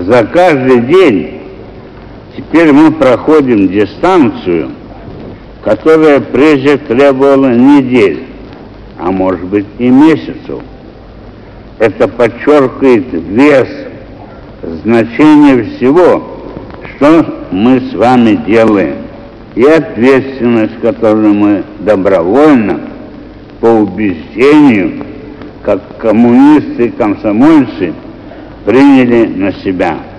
за каждый день теперь мы проходим дистанцию, которая прежде требовала недель, а может быть и месяцев. Это подчеркивает вес, значение всего, что мы с вами делаем, и ответственность, которую мы добровольно, по убеждению, как коммунисты и комсомольцы, приняли на себя.